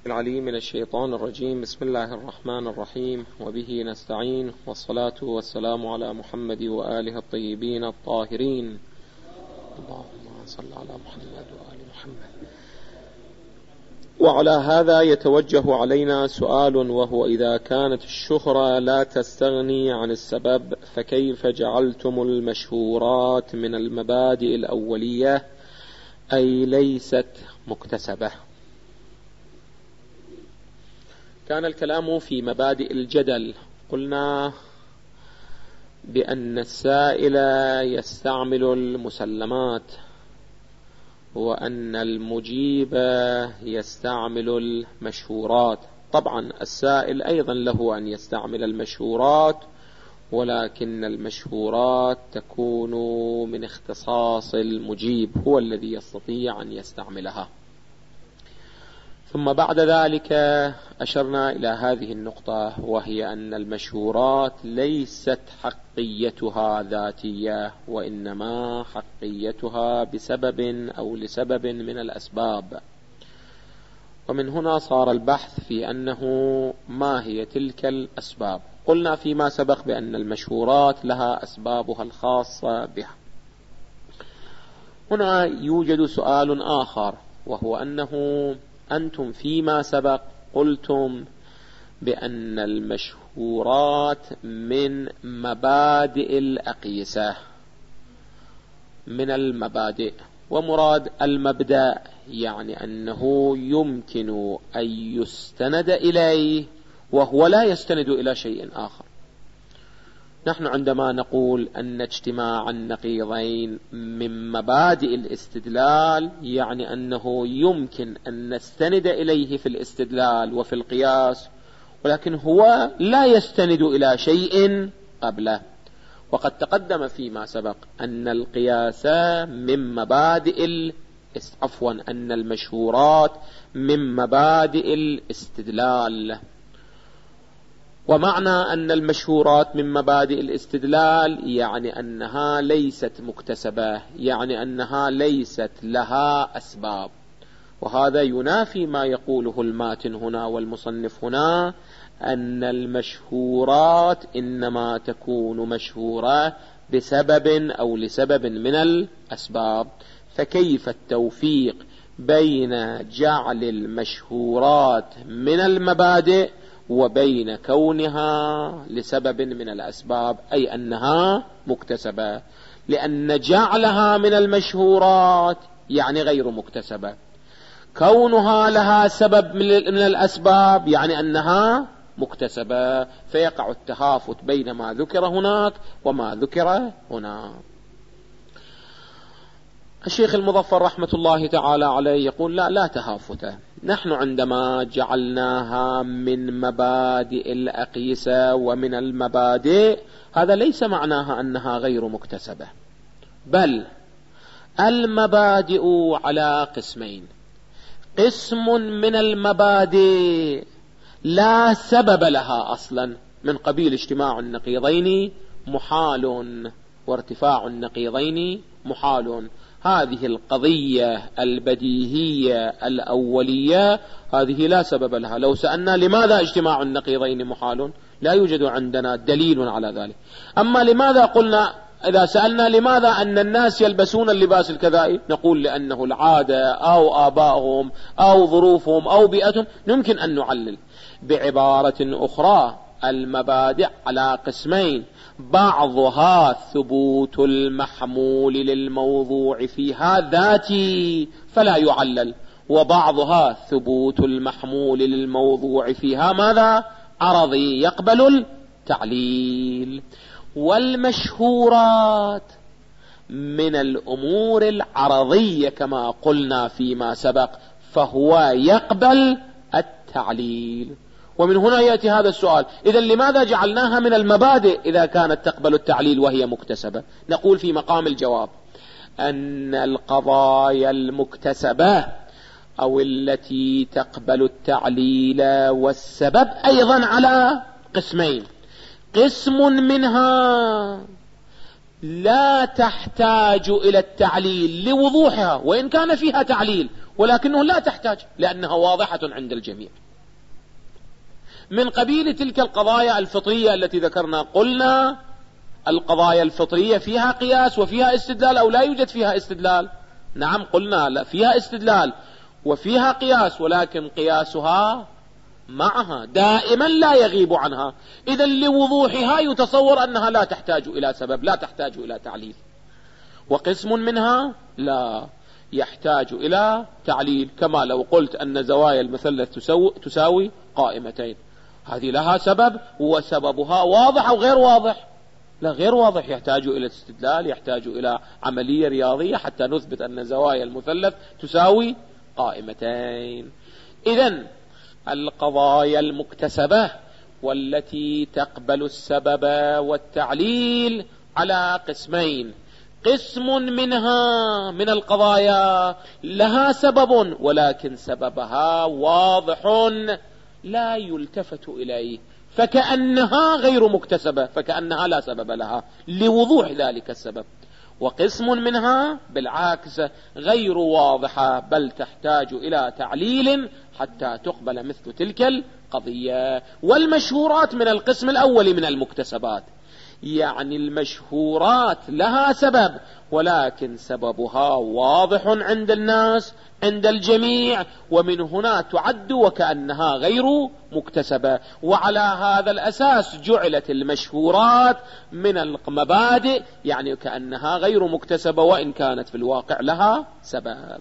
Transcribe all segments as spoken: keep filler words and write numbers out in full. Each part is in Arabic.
العليم من الشيطان الرجيم. بسم الله الرحمن الرحيم، وبه نستعين، والصلاة والسلام على محمد وآله الطيبين الطاهرين. اللهم صل على محمد وآل محمد. وعلى هذا يتوجه علينا سؤال، وهو: إذا كانت الشهرة لا تستغني عن السبب، فكيف جعلتم المشهورات من المبادئ الأولية أي ليست مكتسبة؟ كان الكلام في مبادئ الجدل. قلنا بأن السائل يستعمل المسلمات، وأن المجيب يستعمل المشهورات. طبعا السائل أيضا له أن يستعمل المشهورات، ولكن المشهورات تكون من اختصاص المجيب، هو الذي يستطيع أن يستعملها. ثم بعد ذلك أشرنا إلى هذه النقطة، وهي أن المشهورات ليست حقيتها ذاتية، وإنما حقيتها بسبب أو لسبب من الأسباب. ومن هنا صار البحث في أنه ما هي تلك الأسباب. قلنا فيما سبق بأن المشهورات لها أسبابها الخاصة بها. هنا يوجد سؤال آخر، وهو أنه أنتم فيما سبق قلتم بأن المشهورات من مبادئ الأقيسة، من المبادئ، ومراد المبدأ يعني أنه يمكن أن يستند إليه وهو لا يستند إلى شيء آخر. نحن عندما نقول أن اجتماع النقيضين من مبادئ الاستدلال، يعني أنه يمكن أن نستند إليه في الاستدلال وفي القياس، ولكن هو لا يستند إلى شيء قبله. وقد تقدم فيما سبق أن القياس من مبادئ عفوا أن المشهورات من مبادئ الاستدلال. ومعنى أن المشهورات من مبادئ الاستدلال يعني أنها ليست مكتسبة، يعني أنها ليست لها أسباب. وهذا ينافي ما يقوله الماتن هنا والمصنف هنا، أن المشهورات إنما تكون مشهورة بسبب أو لسبب من الأسباب. فكيف التوفيق بين جعل المشهورات من المبادئ وبين كونها لسبب من الأسباب، أي أنها مكتسبة؟ لأن جعلها من المشهورات يعني غير مكتسبة، كونها لها سبب من الأسباب يعني أنها مكتسبة، فيقع التهافت بين ما ذكر هناك وما ذكر هنا. الشيخ المظفر رحمة الله تعالى عليه يقول: لا لا تهافت. نحن عندما جعلناها من مبادئ الأقيسة ومن المبادئ، هذا ليس معناها أنها غير مكتسبة، بل المبادئ على قسمين. قسم من المبادئ لا سبب لها أصلا، من قبيل اجتماع النقيضين محال وارتفاع النقيضين محال. هذه القضية البديهية الأولية هذه لا سبب لها. لو سألنا لماذا اجتماع النقيضين محال، لا يوجد عندنا دليل على ذلك. أما لماذا قلنا، إذا سألنا لماذا أن الناس يلبسون اللباس الكذائي، نقول لأنه العادة أو آبائهم أو ظروفهم أو بيئتهم، يمكن أن نعلل. بعبارة أخرى، المبادئ على قسمين: بعضها ثبوت المحمول للموضوع فيها ذاتي فلا يعلل، وبعضها ثبوت المحمول للموضوع فيها ماذا؟ عرضي يقبل التعليل. والمشهورات من الأمور العرضية كما قلنا فيما سبق، فهو يقبل التعليل. ومن هنا يأتي هذا السؤال: إذن لماذا جعلناها من المبادئ إذا كانت تقبل التعليل وهي مكتسبة؟ نقول في مقام الجواب أن القضايا المكتسبة أو التي تقبل التعليل والسبب أيضا على قسمين. قسم منها لا تحتاج إلى التعليل لوضوحها، وإن كان فيها تعليل، ولكنه لا تحتاج لأنها واضحة عند الجميع. من قبيل تلك القضايا الفطرية التي ذكرنا، قلنا القضايا الفطرية فيها قياس وفيها استدلال أو لا يوجد فيها استدلال؟ نعم قلنا لا، فيها استدلال وفيها قياس، ولكن قياسها معها دائما لا يغيب عنها. إذا لوضوحها يتصور أنها لا تحتاج إلى سبب، لا تحتاج إلى تعليل. وقسم منها لا يحتاج إلى تعليل، كما لو قلت أن زوايا المثلث تساوي قائمتين، هذه لها سبب وسببها واضح أو غير واضح؟ لا، غير واضح، يحتاج إلى استدلال، يحتاج إلى عملية رياضية حتى نثبت أن زوايا المثلث تساوي قائمتين. إذن القضايا المكتسبة والتي تقبل السبب والتعليل على قسمين: قسم منها من القضايا لها سبب ولكن سببها واضح لا يلتفت إليه، فكأنها غير مكتسبة، فكأنها لا سبب لها لوضوح ذلك السبب. وقسم منها بالعكس غير واضحة، بل تحتاج إلى تعليل حتى تقبل مثل تلك القضية. والمشهورات من القسم الأول من المكتسبات، يعني المشهورات لها سبب ولكن سببها واضح عند الناس عند الجميع، ومن هنا تعد وكأنها غير مكتسبة. وعلى هذا الأساس جعلت المشهورات من المبادئ، يعني كأنها غير مكتسبة وإن كانت في الواقع لها سبب.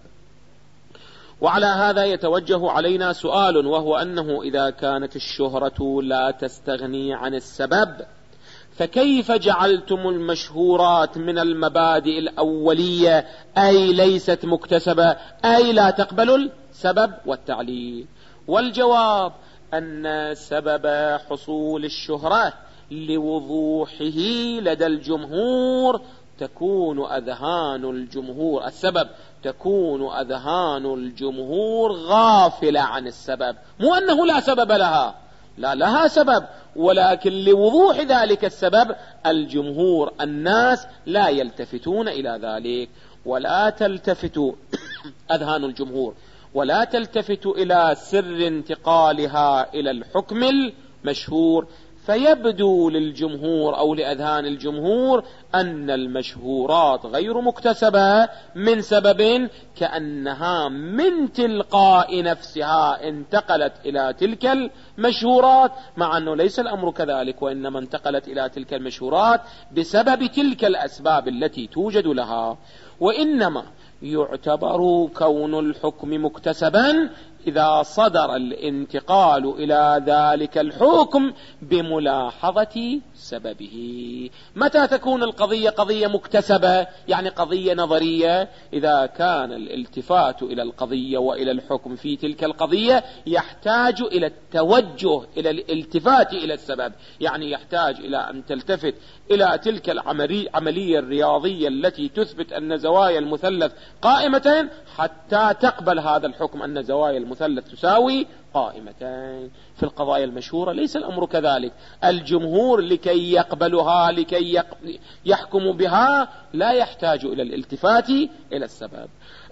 وعلى هذا يتوجه علينا سؤال، وهو أنه إذا كانت الشهرة لا تستغني عن السبب، فكيف جعلتم المشهورات من المبادئ الأولية أي ليست مكتسبة، أي لا تقبل السبب والتعليل؟ والجواب أن سبب حصول الشهرة لوضوحه لدى الجمهور تكون أذهان الجمهور السبب تكون أذهان الجمهور غافلة عن السبب، مو أنه لا سبب لها، لا، لها سبب، ولكن لوضوح ذلك السبب الجمهور الناس لا يلتفتون إلى ذلك. ولا تلتفت أذهان الجمهور ولا تلتفت إلى سر انتقالها إلى الحكم المشهور، فيبدو للجمهور أو لأذهان الجمهور أن المشهورات غير مكتسبة من سبب كأنها من تلقاء نفسها انتقلت إلى تلك المشهورات، مع أنه ليس الأمر كذلك، وإنما انتقلت إلى تلك المشهورات بسبب تلك الأسباب التي توجد لها. وإنما يعتبر كون الحكم مكتسبا إذا صدر الانتقال إلى ذلك الحكم بملاحظة سببه. متى تكون القضية قضية مكتسبة؟ يعني قضية نظرية، إذا كان الالتفات إلى القضية وإلى الحكم في تلك القضية يحتاج إلى التوجه إلى الالتفات إلى السبب، يعني يحتاج إلى أن تلتفت إلى تلك العملية الرياضية التي تثبت أن زوايا المثلث قائمتين حتى تقبل هذا الحكم أن زوايا المثلث تساوي قائمتين. في القضايا المشهورة ليس الأمر كذلك، الجمهور لكي يقبلها لكي يحكم بها لا يحتاج إلى الالتفات إلى السبب.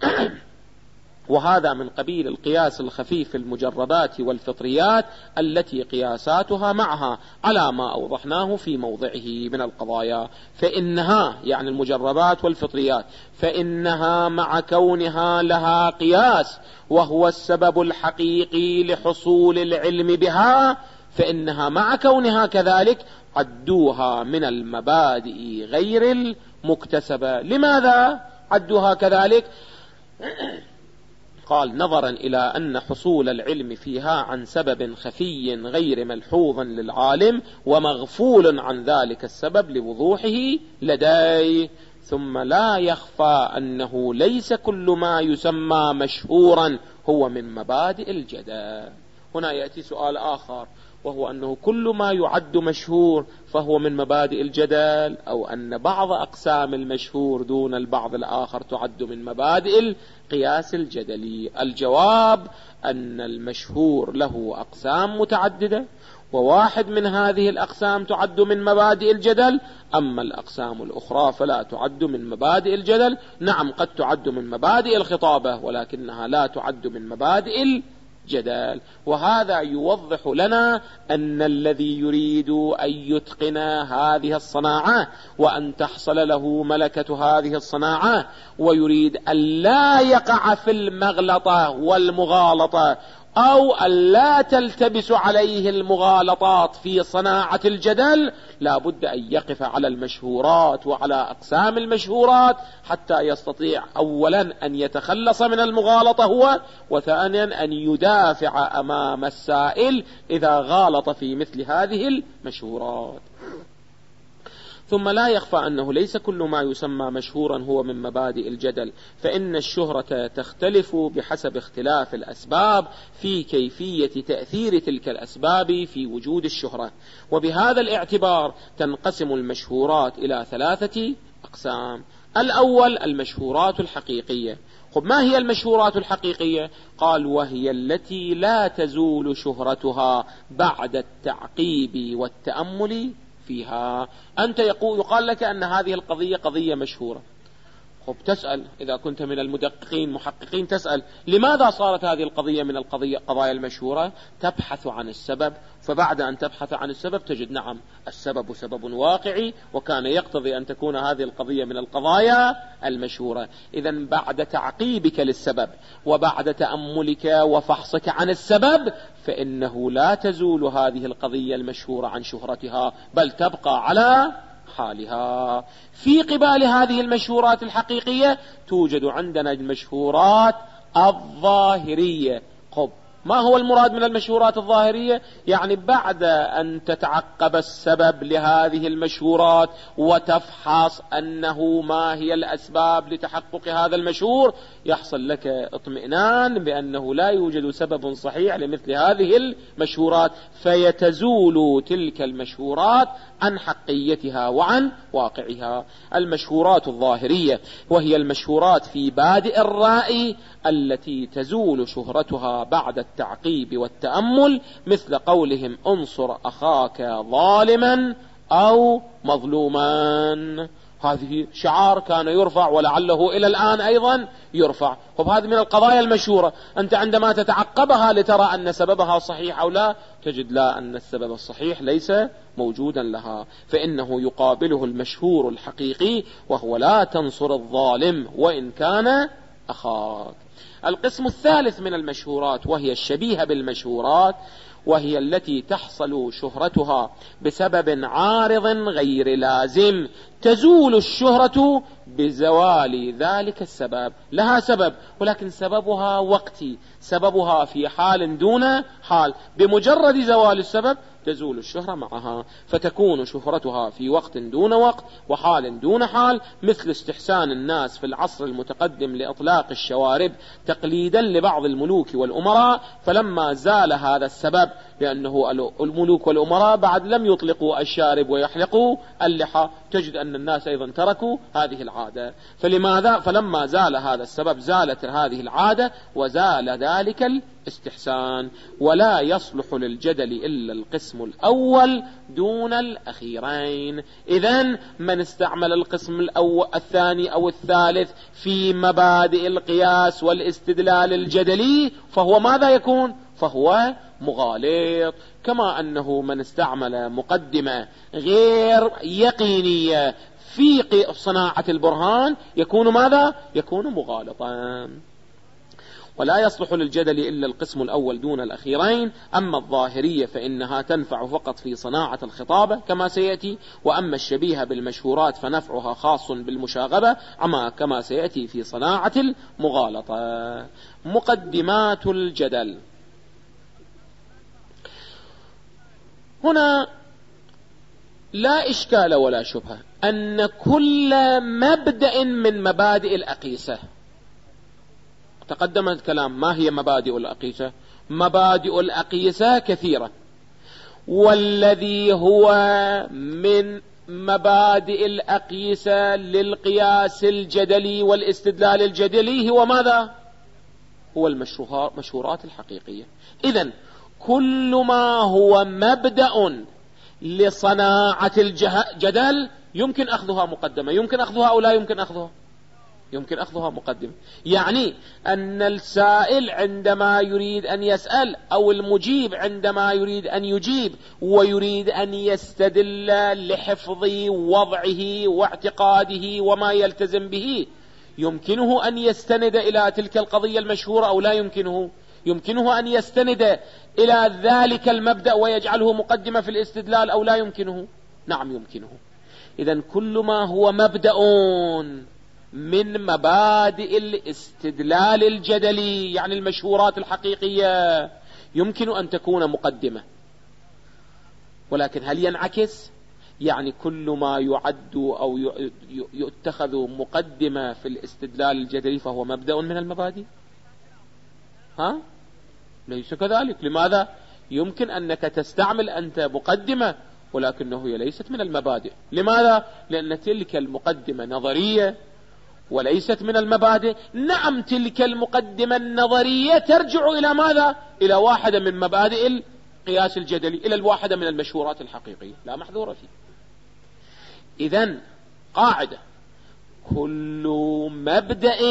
وهذا من قبيل القياس الخفيف في المجربات والفطريات التي قياساتها معها على ما أوضحناه في موضعه من القضايا، فإنها يعني المجربات والفطريات فإنها مع كونها لها قياس وهو السبب الحقيقي لحصول العلم بها، فإنها مع كونها كذلك عدوها من المبادئ غير المكتسبة. لماذا عدوها كذلك؟ قال نظرا إلى أن حصول العلم فيها عن سبب خفي غير ملحوظ للعالم ومغفول عن ذلك السبب لوضوحه لديه، ثم لا يخفى أنه ليس كل ما يسمى مشهورا هو من مبادئ الجدل. هنا يأتي سؤال آخر، وهو أنه كل ما يعد مشهور فهو من مبادئ الجدل، أو أن بعض أقسام المشهور دون البعض الآخر تعد من مبادئ القياس الجدلي. الجواب أن المشهور له أقسام متعددة، وواحد من هذه الأقسام تعد من مبادئ الجدل، أما الأقسام الأخرى فلا تعد من مبادئ الجدل. نعم قد تعد من مبادئ الخطابة، ولكنها لا تعد من مبادئ الجدل. وهذا يوضح لنا أن الذي يريد أن يتقن هذه الصناعة وأن تحصل له ملكة هذه الصناعة، ويريد أن لا يقع في المغلطة والمغالطة، أو أن لا تلتبس عليه المغالطات في صناعة الجدل، لا بد أن يقف على المشهورات وعلى أقسام المشهورات حتى يستطيع أولا أن يتخلص من المغالطة هو، وثانيا أن يدافع أمام السائل إذا غالط في مثل هذه المشهورات. ثم لا يخفى أنه ليس كل ما يسمى مشهورا هو من مبادئ الجدل، فإن الشهرة تختلف بحسب اختلاف الأسباب في كيفية تأثير تلك الأسباب في وجود الشهرة. وبهذا الاعتبار تنقسم المشهورات إلى ثلاثة أقسام. الأول المشهورات الحقيقية. خب ما هي المشهورات الحقيقية؟ قال وهي التي لا تزول شهرتها بعد التعقيب والتأمل فيها. أنت يقول يقال لك أن هذه القضية قضية مشهورة، خب تسأل إذا كنت من المدققين محققين، تسأل لماذا صارت هذه القضية من القضية قضايا المشهورة؟ تبحث عن السبب، فبعد أن تبحث عن السبب تجد نعم السبب سبب واقعي وكان يقتضي أن تكون هذه القضية من القضايا المشهورة. إذن بعد تعقيبك للسبب وبعد تأملك وفحصك عن السبب فإنه لا تزول هذه القضية المشهورة عن شهرتها، بل تبقى على حالها. في قبال هذه المشهورات الحقيقية توجد عندنا المشهورات الظاهرية. خب ما هو المراد من المشهورات الظاهرية؟ يعني بعد أن تتعقب السبب لهذه المشهورات وتفحص أنه ما هي الأسباب لتحقق هذا المشهور، يحصل لك اطمئنان بأنه لا يوجد سبب صحيح لمثل هذه المشهورات، فيتزول تلك المشهورات عن حقيتها وعن واقعها. المشهورات الظاهرية وهي المشهورات في بادئ الرأي التي تزول شهرتها بعد التعقيب والتأمل، مثل قولهم انصر أخاك ظالما أو مظلوما. هذه شعار كان يرفع ولعله إلى الآن أيضا يرفع. وهذه من القضايا المشهورة، أنت عندما تتعقبها لترى أن سببها صحيح أو لا، تجد لا أن السبب الصحيح ليس موجودا لها، فإنه يقابله المشهور الحقيقي وهو لا تنصر الظالم وإن كان أخاك. القسم الثالث من المشهورات وهي الشبيهة بالمشهورات، وهي التي تحصل شهرتها بسبب عارض غير لازم، تزول الشهرة بزوال ذلك السبب. لها سبب ولكن سببها وقتي، سببها في حال دون حال، بمجرد زوال السبب تزول الشهرة معها، فتكون شهرتها في وقت دون وقت وحال دون حال، مثل استحسان الناس في العصر المتقدم لإطلاق الشوارب تقليدا لبعض الملوك والأمراء، فلما زال هذا السبب، لأنه الملوك والأمراء بعد لم يطلقوا الشارب ويحلقوا اللحى، تجد أن الناس أيضا تركوا هذه العادة. فلماذا؟ فلما زال هذا السبب زالت هذه العادة وزال ذلك الاستحسان. ولا يصلح للجدل إلا القسم الأول دون الأخيرين. إذن من استعمل القسم الأول الثاني أو الثالث في مبادئ القياس والاستدلال الجدلي فهو ماذا يكون؟ فهو مغالط. كما أنه من استعمل مقدمة غير يقينية في صناعة البرهان يكون ماذا؟ يكون مغالطا. ولا يصلح للجدل إلا القسم الأول دون الأخيرين. أما الظاهرية فإنها تنفع فقط في صناعة الخطابة كما سيأتي، وأما الشبيهة بالمشهورات فنفعها خاص بالمشاغبة كما سيأتي في صناعة المغالطة. مقدمات الجدل. هنا لا إشكال ولا شبهة أن كل مبدأ من مبادئ الأقيسة، تقدم الكلام ما هي مبادئ الأقيسة؟ مبادئ الأقيسة كثيرة، والذي هو من مبادئ الأقيسة للقياس الجدلي والاستدلال الجدلي هو ماذا؟ هو المشهورات الحقيقية. إذن كل ما هو مبدأ لصناعة الجدل يمكن أخذها مقدمة. يمكن أخذها أو لا يمكن أخذها؟ يمكن أخذها مقدمة. يعني أن السائل عندما يريد أن يسأل أو المجيب عندما يريد أن يجيب ويريد أن يستدل لحفظ وضعه واعتقاده وما يلتزم به، يمكنه أن يستند إلى تلك القضية المشهورة أو لا يمكنه؟ يمكنه أن يستند إلى ذلك المبدأ ويجعله مقدمة في الاستدلال أو لا يمكنه؟ نعم يمكنه. إذن كل ما هو مبدأ من مبادئ الاستدلال الجدلي يعني المشهورات الحقيقية يمكن أن تكون مقدمة. ولكن هل ينعكس؟ يعني كل ما يعد أو يتخذ مقدمة في الاستدلال الجدلي فهو مبدأ من المبادئ؟ ها؟ ليس كذلك. لماذا؟ يمكن أنك تستعمل أنت مقدمة ولكنه هي ليست من المبادئ. لماذا؟ لأن تلك المقدمة نظرية وليست من المبادئ. نعم تلك المقدمة النظرية ترجع إلى ماذا؟ إلى واحدة من مبادئ القياس الجدلي، إلى الواحدة من المشهورات الحقيقية، لا محذور فيه. إذن قاعدة: كل مبدأ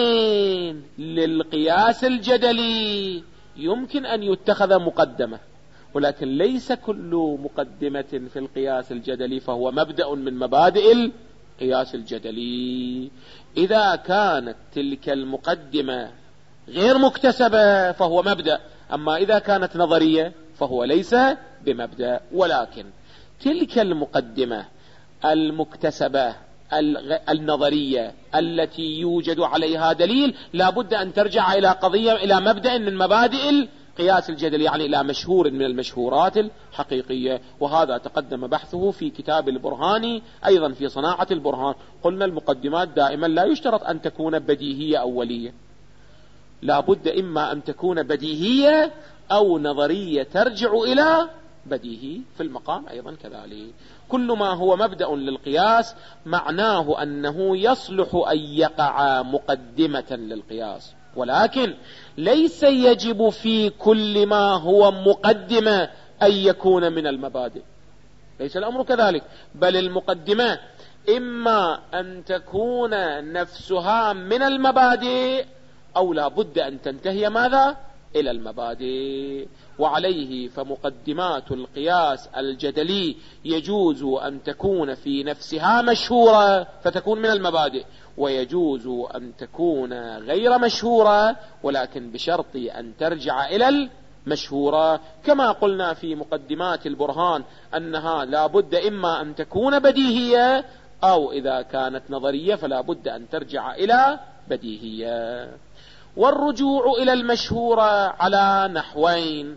للقياس الجدلي يمكن أن يتخذ مقدمة، ولكن ليس كل مقدمة في القياس الجدلي فهو مبدأ من مبادئ القياس الجدلي. إذا كانت تلك المقدمة غير مكتسبة فهو مبدأ، أما إذا كانت نظرية فهو ليس بمبدأ. ولكن تلك المقدمة المكتسبة النظرية التي يوجد عليها دليل لا بد أن ترجع إلى قضية إلى مبدأ من مبادئ القياس الجدلي، يعني إلى مشهور من المشهورات الحقيقية. وهذا تقدم بحثه في كتاب البرهاني أيضا في صناعة البرهان. قلنا المقدمات دائما لا يشترط أن تكون بديهية أولية، لا بد إما أن تكون بديهية أو نظرية ترجع إلى بديهي. في المقام أيضا كذلك. كل ما هو مبدأ للقياس معناه أنه يصلح أن يقع مقدمة للقياس، ولكن ليس يجب في كل ما هو مقدمة أن يكون من المبادئ. ليس الأمر كذلك، بل المقدمة إما أن تكون نفسها من المبادئ أو لا بد أن تنتهي ماذا؟ إلى المبادئ. وعليه فمقدمات القياس الجدلي يجوز أن تكون في نفسها مشهورة فتكون من المبادئ، ويجوز أن تكون غير مشهورة ولكن بشرط أن ترجع إلى المشهورة. كما قلنا في مقدمات البرهان أنها لا بد إما أن تكون بديهية أو إذا كانت نظرية فلا بد أن ترجع إلى بديهية. والرجوع إلى المشهورة على نحوين: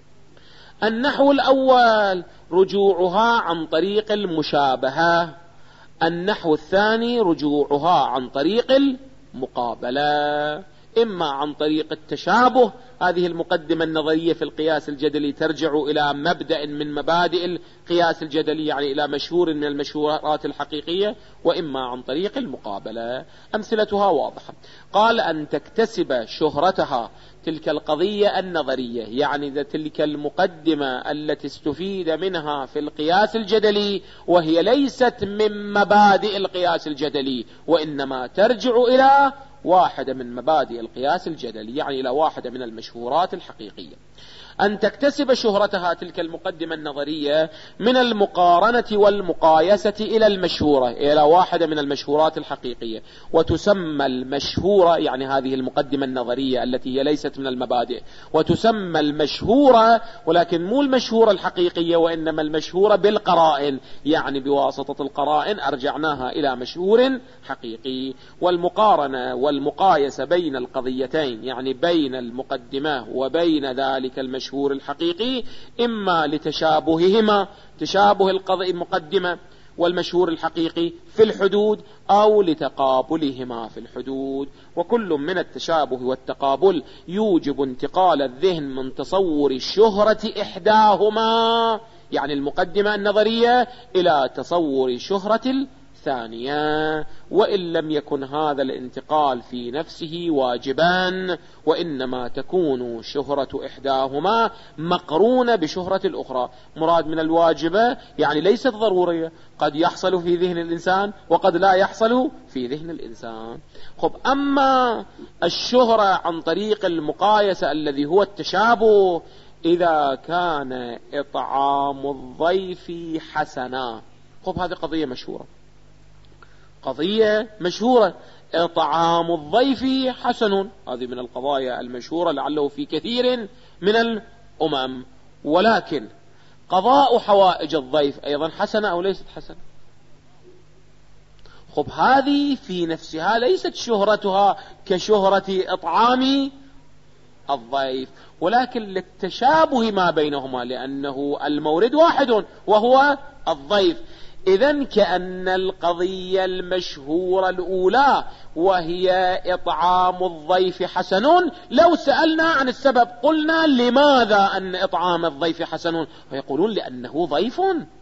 النحو الأول رجوعها عن طريق المشابهة، النحو الثاني رجوعها عن طريق المقابلة. إما عن طريق التشابه، هذه المقدمة النظرية في القياس الجدلي ترجع إلى مبدأ من مبادئ القياس الجدلي يعني إلى مشهور من المشهورات الحقيقية، وإما عن طريق المقابلة. أمثلتها واضحة. قال أن تكتسب شهرتها تلك القضية النظرية، يعني تلك المقدمة التي استفيد منها في القياس الجدلي وهي ليست من مبادئ القياس الجدلي وإنما ترجع إلى واحدة من مبادئ القياس الجدلي، يعني إلى واحدة من المشهورات الحقيقية. أن تكتسب شهرتها تلك المقدمة النظرية من المقارنة والمقايسة إلى المشهورة، إلى واحدة من المشهورات الحقيقية، وتسمى المشهورة يعني هذه المقدمة النظرية التي هي ليست من المبادئ، وتسمى المشهورة ولكن مو المشهورة الحقيقية وإنما المشهورة بالقرائن، يعني بواسطة القرائن أرجعناها إلى مشهور حقيقي. والمقارنة والمقايسة بين القضيتين يعني بين المقدمة وبين ذلك المشهور المشهور الحقيقي إما لتشابههما، تشابه القضية المقدمة والمشهور الحقيقي في الحدود أو لتقابلهما في الحدود. وكل من التشابه والتقابل يوجب انتقال الذهن من تصور شهرة إحداهما، يعني المقدمة النظرية، إلى تصور شهرة الثانية، وإن لم يكن هذا الانتقال في نفسه واجبا، وإنما تكون شهرة إحداهما مقرونة بشهرة الأخرى. مراد من الواجبة يعني ليست ضرورية، قد يحصل في ذهن الإنسان وقد لا يحصل في ذهن الإنسان. خب أما الشهرة عن طريق المقايسة الذي هو التشابه، إذا كان إطعام الضيف حسنا، خب هذه قضية مشهورة، قضية مشهورة، إطعام الضيف حسن، هذه من القضايا المشهورة لعله في كثير من الأمم. ولكن قضاء حوائج الضيف أيضا حسنة أو ليست حسنة؟ خب هذه في نفسها ليست شهرتها كشهرة إطعام الضيف، ولكن للتشابه ما بينهما، لأنه المورد واحد وهو الضيف. إذن كأن القضية المشهورة الأولى وهي إطعام الضيف حسن، لو سألنا عن السبب قلنا لماذا أن إطعام الضيف حسن؟ ويقولون لأنه ضيف،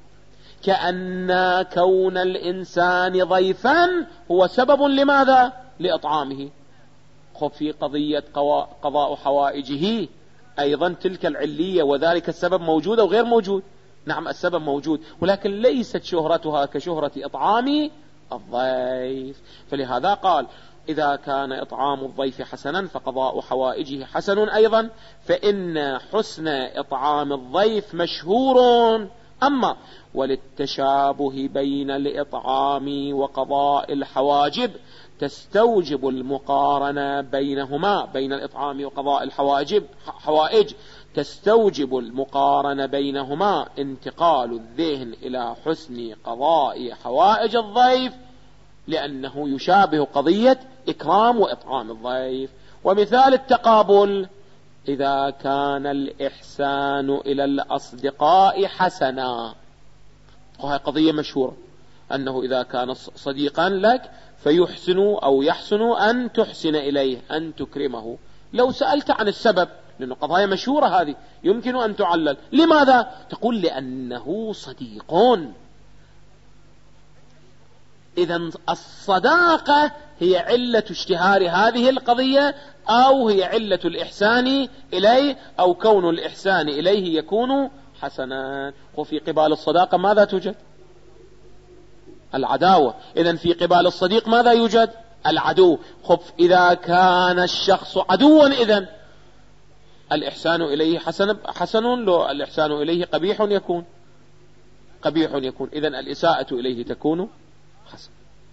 كأن كون الإنسان ضيفا هو سبب لماذا؟ لإطعامه. خب في قضية قضاء حوائجه أيضا تلك العلية وذلك السبب موجود أو غير موجود؟ نعم السبب موجود، ولكن ليست شهرتها كشهرة إطعام الضيف. فلهذا قال إذا كان إطعام الضيف حسنا فقضاء حوائجه حسن أيضا، فإن حسن إطعام الضيف مشهور. أما وللتشابه بين الإطعام وقضاء الحواجب تستوجب المقارنة بينهما، بين الإطعام وقضاء الحواجب حوائج تستوجب المقارنة بينهما انتقال الذهن إلى حسن قضاء حوائج الضيف، لأنه يشابه قضية إكرام وإطعام الضيف. ومثال التقابل إذا كان الإحسان إلى الأصدقاء حسنا، وهي قضية مشهورة، أنه إذا كان صديقا لك فيحسن أو يحسن أن تحسن إليه، أن تكرمه. لو سألت عن السبب، لأنه قضايا مشهورة هذه يمكن أن تعلل، لماذا؟ تقول لأنه صديق. إذن الصداقة هي علة اشتهار هذه القضية، أو هي علة الإحسان إليه، أو كون الإحسان إليه يكون حسنا. وفي قبال الصداقة ماذا توجد؟ العداوة. إذن في قبال الصديق ماذا يوجد؟ العدو. خب إذا كان الشخص عدوا إذن الإحسان إليه حسن حسن، لو الإحسان إليه قبيح يكون قبيح يكون، إذن الإساءة إليه تكون حسن.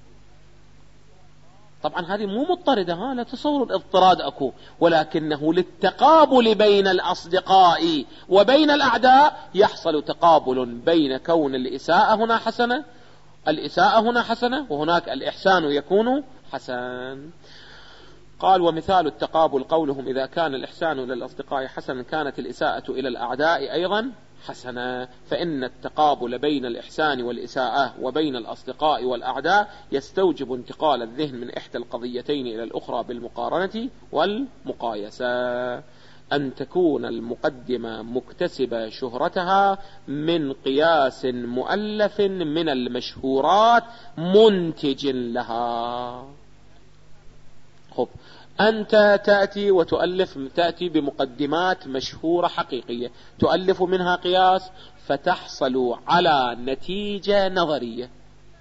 طبعا هذه مو مضطردة، ها لا تصور الاضطراد أكو، ولكنه للتقابل بين الأصدقاء وبين الأعداء يحصل تقابل بين كون الإساءة هنا حسنة، الإساءة هنا حسنة، وهناك الإحسان يكون حسن. قال ومثال التقابل قولهم إذا كان الإحسان للأصدقاء حسنا كانت الإساءة إلى الأعداء أيضا حسنا، فإن التقابل بين الإحسان والإساءة وبين الأصدقاء والأعداء يستوجب انتقال الذهن من إحدى القضيتين إلى الأخرى بالمقارنة والمقايسة، أن تكون المقدمة مكتسبة شهرتها من قياس مؤلف من المشهورات منتج لها. خب أنت تأتي وتؤلف، تأتي بمقدمات مشهورة حقيقية، تؤلف منها قياس فتحصل على نتيجة نظرية.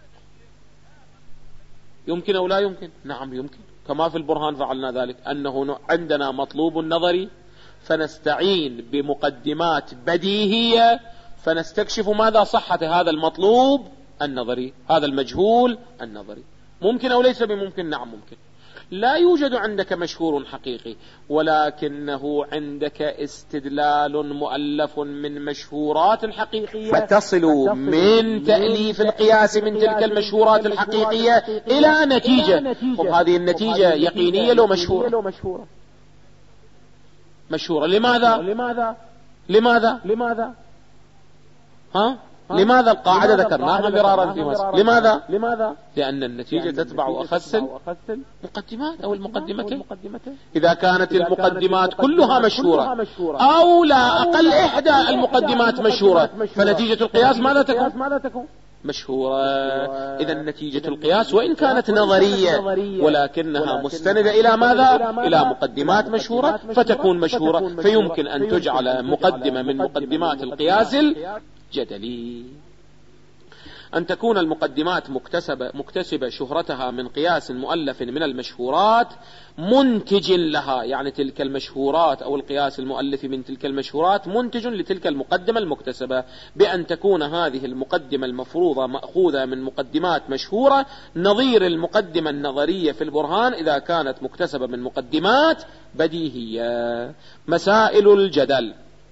يمكن أو لا يمكن؟ نعم يمكن، كما في البرهان فعلنا ذلك، أنه عندنا مطلوب نظري فنستعين بمقدمات بديهية فنستكشف ماذا صحة هذا المطلوب النظري، هذا المجهول النظري. ممكن أو ليس بممكن؟ نعم ممكن. لا يوجد عندك مشهور حقيقي، ولكنه عندك استدلال مؤلف من مشهورات حقيقية، فتصل من تأليف القياس من تلك المشهورات الحقيقية إلى نتيجة. وهذه النتيجة يقينية لو مشهورة؟ مشهورة. لماذا؟ لماذا؟ لماذا؟ لماذا؟ ها؟ لماذا القاعدة ذكرناها مرارا في مصر؟ لماذا؟ لماذا؟ لأن النتيجة تتبع أخس المقدمات أو المقدمتين. إذا كانت المقدمات كلها مشهورة أو لا أقل إحدى المقدمات مشهورة فنتيجة القياس ماذا تكون؟ مشهورة. إذا نتيجة القياس وإن كانت نظرية ولكنها مستندة إلى ماذا؟ إلى مقدمات مشهورة فتكون مشهورة، فيمكن أن تجعل مقدمة من مقدمات القياس الجدلي. أن تكون المقدمات مكتسبة, مكتسبة شهرتها من قياس مؤلف من المشهورات منتج لها، يعني تلك المشهورات أو القياس المؤلف من تلك المشهورات منتج لتلك المقدمة المكتسبة، بأن تكون هذه المقدمة المفروضة مأخوذة من مقدمات مشهورة نظير المقدمة النظرية في البرهان إذا كانت مكتسبة من مقدمات بديهية. مسائل الجدل.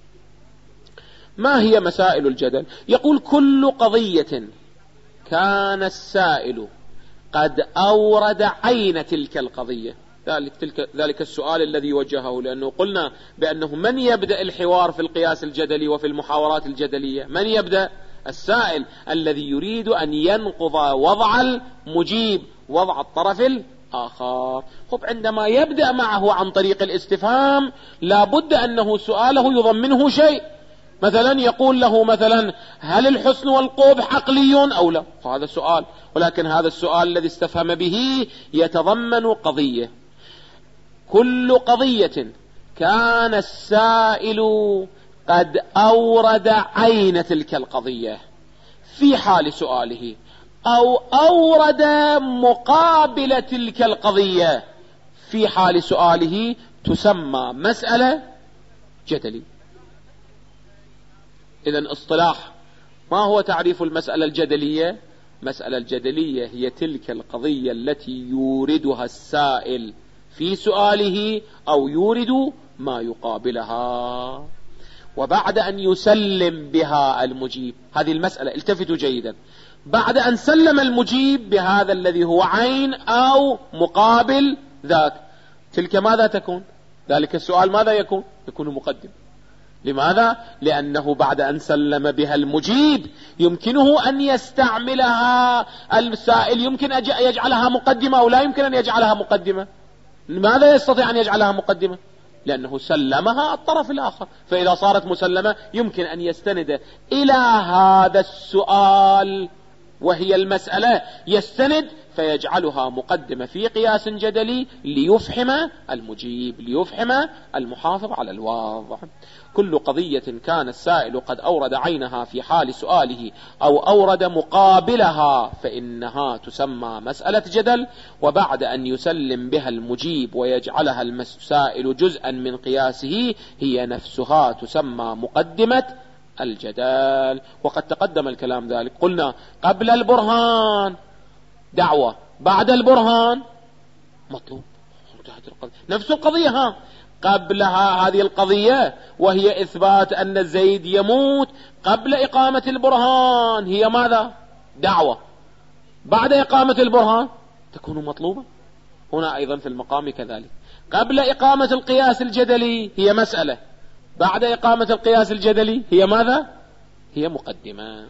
ما هي مسائل الجدل؟ يقول كل قضية كان السائل قد أورد عين تلك القضية، ذلك, تلك ذلك السؤال الذي وجهه، لأنه قلنا بأنه من يبدأ الحوار في القياس الجدلي وفي المحاورات الجدلية؟ من يبدأ؟ السائل الذي يريد أن ينقض وضع المجيب، وضع الطرف الآخر. خب عندما يبدأ معه عن طريق الاستفهام لا بد أنه سؤاله يضمنه شيء، مثلا يقول له مثلا هل الحسن والقبح عقلي أو لا؟ فهذا سؤال، ولكن هذا السؤال الذي استفهم به يتضمن قضية. كل قضية كان السائل قد أورد عين تلك القضية في حال سؤاله، أو أورد مقابل تلك القضية في حال سؤاله، تسمى مسألة جدلي. إذن اصطلاح ما هو تعريف المسألة الجدلية؟ مسألة الجدلية هي تلك القضية التي يوردها السائل في سؤاله أو يورد ما يقابلها، وبعد أن يسلم بها المجيب. هذه المسألة التفتوا جيدا، بعد أن سلم المجيب بهذا الذي هو عين أو مقابل ذاك، تلك ماذا تكون؟ ذلك السؤال ماذا يكون؟ يكون مقدم. لماذا؟ لأنه بعد أن سلم بها المجيب يمكنه أن يستعملها السائل، يمكن أن يجعلها مقدمة أو لا يمكن أن يجعلها مقدمة. لماذا يستطيع أن يجعلها مقدمة؟ لأنه سلمها الطرف الآخر، فإذا صارت مسلمة يمكن أن يستند إلى هذا السؤال وهي المسألة، يستند فيجعلها مقدمة في قياس جدلي ليفحم المجيب، ليفحم المحافظ على الوضع. كل قضية كان السائل قد أورد عينها في حال سؤاله أو أورد مقابلها فإنها تسمى مسألة جدل، وبعد أن يسلم بها المجيب ويجعلها السائل جزءا من قياسه هي نفسها تسمى مقدمة الجدال. وقد تقدم الكلام ذلك، قلنا قبل البرهان دعوة، بعد البرهان مطلوب. نفس القضية ها قبلها هذه القضية وهي إثبات أن زيد يموت، قبل إقامة البرهان هي ماذا؟ دعوة، بعد إقامة البرهان تكون مطلوبة. هنا أيضا في المقام كذلك، قبل إقامة القياس الجدلي هي مسألة، بعد إقامة القياس الجدلي هي ماذا؟ هي مقدمة.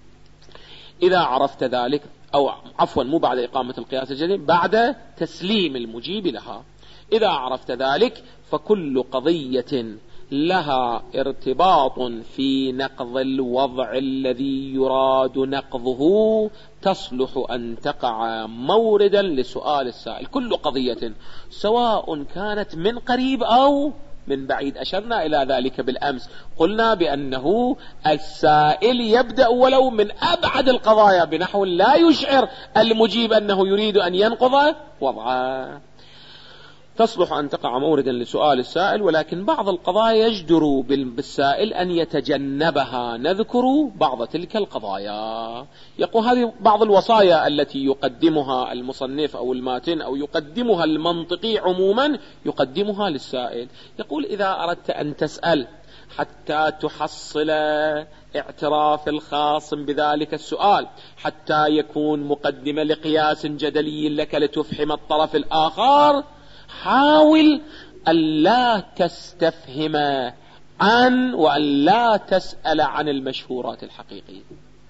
إذا عرفت ذلك، أو عفوا مو بعد إقامة القياس الجدلي، بعد تسليم المجيب لها، إذا عرفت ذلك فكل قضية لها ارتباط في نقض الوضع الذي يراد نقضه تصلح أن تقع موردا لسؤال السائل. كل قضية سواء كانت من قريب أو من بعيد، أشرنا إلى ذلك بالأمس، قلنا بأنه السائل يبدأ ولو من أبعد القضايا بنحو لا يشعر المجيب أنه يريد أن ينقض وضعه، تصلح أن تقع موردا لسؤال السائل. ولكن بعض القضايا يجدر بالسائل أن يتجنبها، نذكر بعض تلك القضايا. يقول هذه بعض الوصايا التي يقدمها المصنف أو الماتن أو يقدمها المنطقي عموما، يقدمها للسائل. يقول إذا أردت أن تسأل حتى تحصل اعتراف الخاصم بذلك السؤال، حتى يكون مقدمة لقياس جدلي لك لتفحم الطرف الآخر، حاول ألا تستفهم عن وألا تسأل عن المشهورات الحقيقية.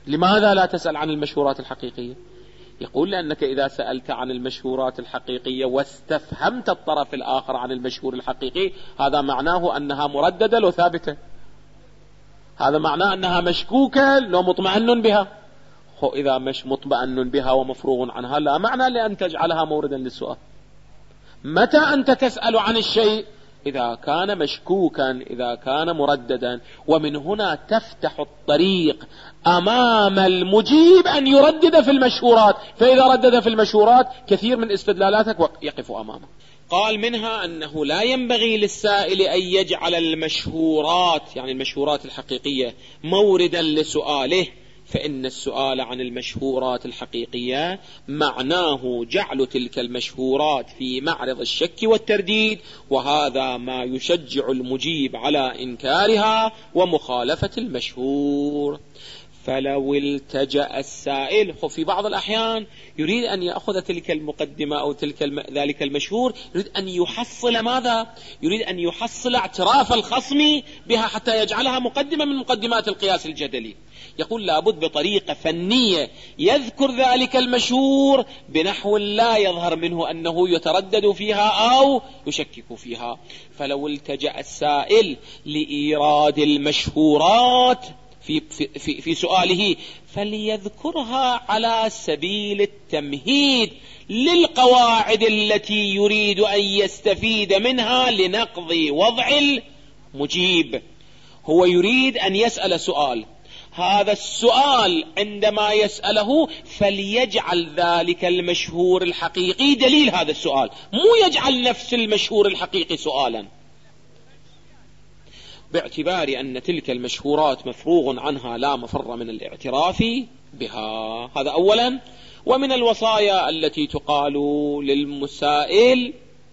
لماذا لا تسأل عن المشهورات الحقيقية؟ يقول لأنك إذا سألت عن المشهورات الحقيقية واستفهمت الطرف الآخر عن المشهور الحقيقي، هذا معناه أنها مرددة لو ثابتة، هذا معناه أنها مشكوكة لو مطمئن بها. خو إذا مش مطمئن بها ومفروغ عنها لا معنى لأن تجعلها موردا للسؤال. متى أنت تسأل عن الشيء؟ إذا كان مشكوكا، إذا كان مرددا، ومن هنا تفتح الطريق أمام المجيب أن يردد في المشهورات، فإذا ردد في المشهورات كثير من استدلالاتك يقف أمامه. قال منها أنه لا ينبغي للسائل أن يجعل المشهورات، يعني المشهورات الحقيقية، موردا لسؤاله، فإن السؤال عن المشهورات الحقيقية معناه جعل تلك المشهورات في معرض الشك والترديد، وهذا ما يشجع المجيب على إنكارها ومخالفة المشهور. فلو التجأ السائل، في بعض الأحيان يريد أن يأخذ تلك المقدمة أو تلك الم... ذلك المشهور، يريد أن يحصل ماذا؟ يريد أن يحصل اعتراف الخصم بها حتى يجعلها مقدمة من مقدمات القياس الجدلي. يقول لابد بطريقة فنية يذكر ذلك المشهور بنحو لا يظهر منه أنه يتردد فيها أو يشكك فيها. فلو التجأ السائل لإيراد المشهورات في, في, في, في سؤاله فليذكرها على سبيل التمهيد للقواعد التي يريد أن يستفيد منها لنقض وضع المجيب. هو يريد أن يسأل سؤال، هذا السؤال عندما يسأله فليجعل ذلك المشهور الحقيقي دليل هذا السؤال، مو يجعل نفس المشهور الحقيقي سؤالا، باعتبار أن تلك المشهورات مفروغ عنها لا مفر من الاعتراف بها. هذا أولا. ومن الوصايا التي تقال للمسائل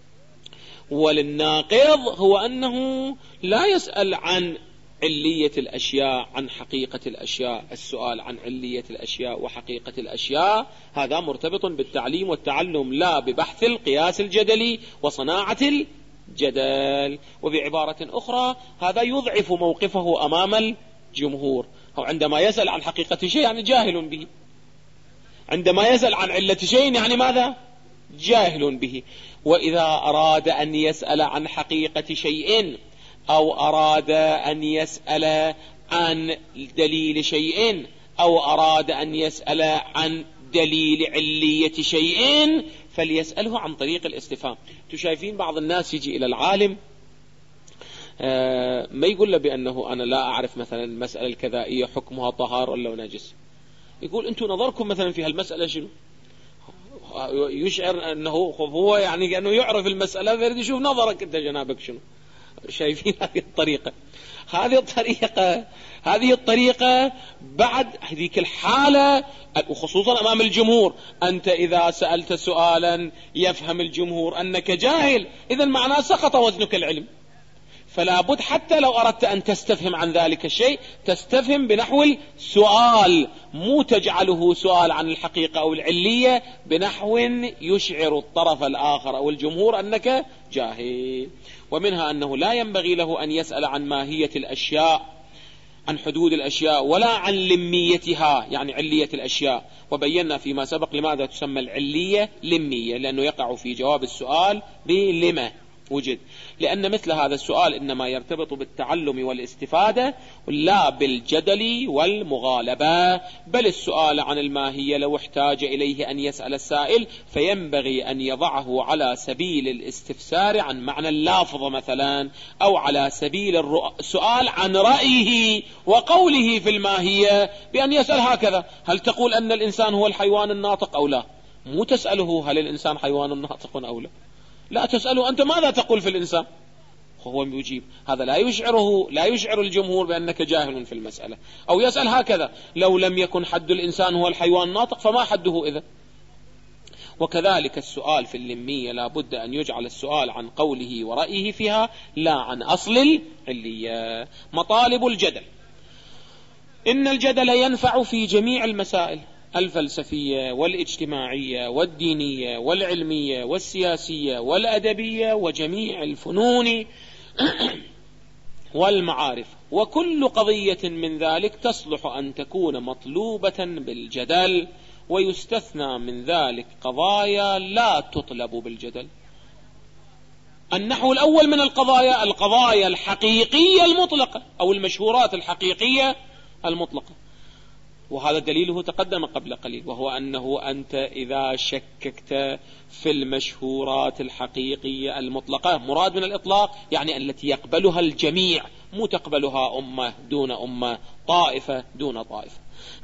وللناقض هو أنه لا يسأل عن علية الأشياء عن حقيقة الأشياء. السؤال عن علية الأشياء وحقيقة الأشياء هذا مرتبط بالتعليم والتعلم، لا ببحث القياس الجدلي وصناعة الجدل. وبعبارة أخرى هذا يضعف موقفه أمام الجمهور. هو عندما يسأل عن حقيقة شيء يعني جاهل به، عندما يسأل عن علة شيء يعني ماذا؟ جاهل به. وإذا أراد أن يسأل عن حقيقة شيء أو أراد أن يسأل عن دليل شيء أو أراد أن يسأل عن دليل علية شيء فليسأله عن طريق الاستفهام. شايفين بعض الناس يجي إلى العالم آه ما يقول له بأنه أنا لا أعرف مثلا المسألة الكذائية حكمها طهار ولا نجس، يقول أنتم نظركم مثلا في هالمسألة شنو؟ يشعر أنه هو يعني كأنه يعرف المسألة فيريد يشوف نظرك أنت جنابك شنو. شايفين هذه الطريقة هذه الطريقة هذه الطريقة بعد هذيك الحالة وخصوصا أمام الجمهور. أنت إذا سألت سؤالا يفهم الجمهور أنك جاهل، إذن معناه سقط وزنك العلم. فلا بد حتى لو أردت أن تستفهم عن ذلك الشيء تستفهم بنحو السؤال، مو تجعله سؤال عن الحقيقة أو العلية بنحو يشعر الطرف الآخر أو الجمهور أنك جاهل. ومنها أنه لا ينبغي له أن يسأل عن ماهية الأشياء، عن حدود الأشياء، ولا عن لميتها يعني علية الأشياء. وبينا فيما سبق لماذا تسمى العلية لمية، لأنه يقع في جواب السؤال بلمة وجد، لأن مثل هذا السؤال إنما يرتبط بالتعلم والاستفادة لا بالجدل والمغالبة. بل السؤال عن الماهية لو احتاج إليه أن يسأل السائل فينبغي أن يضعه على سبيل الاستفسار عن معنى اللافظ مثلا، أو على سبيل السؤال عن رأيه وقوله في الماهية، بأن يسأل هكذا: هل تقول أن الإنسان هو الحيوان الناطق أو لا؟ مو تسأله هل الإنسان حيوان ناطق أو لا، لا تسأله أنت ماذا تقول في الإنسان، هو يجيب. هذا لا يشعره لا يشعر الجمهور بأنك جاهل في المسألة. أو يسأل هكذا: لو لم يكن حد الإنسان هو الحيوان الناطق فما حده إذا. وكذلك السؤال في اللمية لا بد أن يجعل السؤال عن قوله ورأيه فيها لا عن أصل العلية. مطالب الجدل: إن الجدل ينفع في جميع المسائل الفلسفية والاجتماعية والدينية والعلمية والسياسية والأدبية وجميع الفنون والمعارف، وكل قضية من ذلك تصلح أن تكون مطلوبة بالجدل، ويستثنى من ذلك قضايا لا تطلب بالجدل. النحو الأول من القضايا القضايا الحقيقية المطلقة أو المشهورات الحقيقية المطلقة، وهذا دليله تقدم قبل قليل، وهو أنه أنت إذا شككت في المشهورات الحقيقية المطلقة، مراد من الإطلاق يعني التي يقبلها الجميع، مو تقبلها أمة دون أمة، طائفة دون طائفة